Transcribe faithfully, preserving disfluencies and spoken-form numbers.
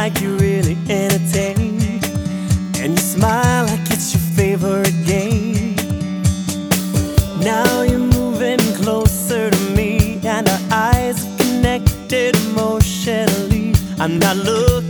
like you're really entertained, and you smile like it's your favorite game. Now you're moving closer to me, and our eyes are connected emotionally. I'm not looking